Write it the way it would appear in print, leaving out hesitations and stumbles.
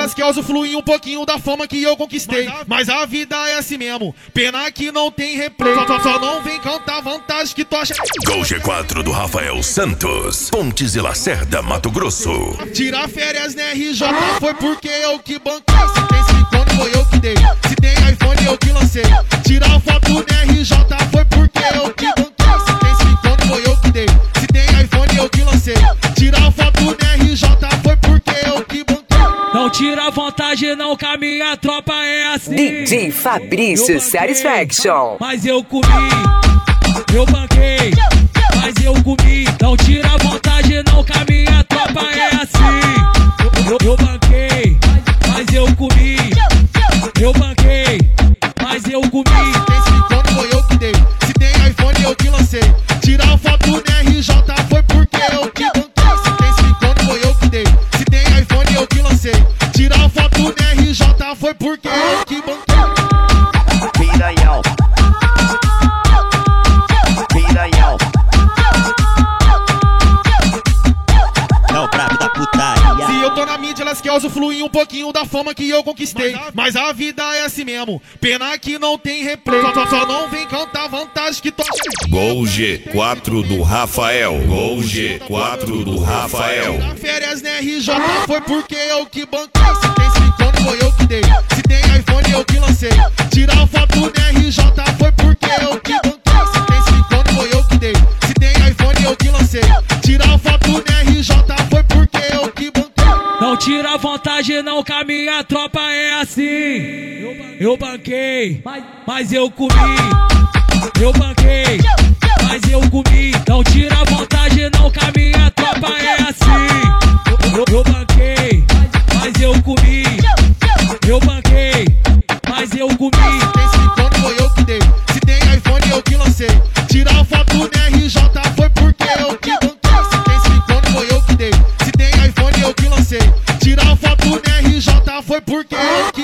elas querem usufruir um pouquinho da fama que eu conquistei. Mas a vida é assim mesmo, pena que não tem replay. Só não vem cantar vantagem que tu acha. Gol G4 do Rafael Santos, Pontes e Lacerda, Mato Grosso. Tirar férias na RJ foi porque eu que banquei. Se tem silicone foi eu que dei, se tem iPhone eu que lancei. Tirar foto na RJ foi porque eu que banquei. Se tem silicone foi eu que dei, se tem iPhone eu que lancei. Tirar foto na RJ foi porque eu que banquei. Não tira vantagem não, que a minha tropa é assim. DJ Fabrício Satisfaction. Mas eu comi, eu banquei, mas eu comi. Não tira vantagem não, que a minha tropa é assim. Eu banquei, mas eu comi. Eu banquei, mas eu comi. Se tem silicone foi eu que dei, se tem iPhone eu que lancei. Tirar foto na RJ foi porque eu que banquei. Se tem silicone foi eu que dei, se tem iPhone eu que lancei. Tirar foto na RJ foi porque eu que banquei. Piranhão, piranhão. Não, brabo da putaria. Se eu tô na mídia, elas querem usufruir um pouquinho da fama que eu conquistei. Mas a vida é assim mesmo, pena que não tem replay. Só não vem cantar vantagem que tu acha. Gol G4 do Rafael. Gol G4 do Rafael. Tirar férias na RJ foi porque eu que banquei. Se tem silicone foi eu que dei, se tem iPhone eu que lancei. Tirar foto na RJ foi porque eu que banquei. Se tem silicone foi eu que dei, se tem iPhone eu que lancei. Tirar foto na RJ foi porque eu que banquei. Não tira vantagem não, que a minha tropa é assim. Eu banquei, mas eu comi. Eu banquei, mas eu comi. Não tira vantagem não, que a minha tropa é assim. Eu banquei, mas eu comi. Eu banquei, mas eu comi. Se tem silicone foi eu que dei, se tem iPhone eu que lancei. Tirar foto na RJ foi porque eu que banquei. Se tem silicone foi eu que dei, se tem iPhone eu que lancei. Tirar foto na RJ foi porque eu que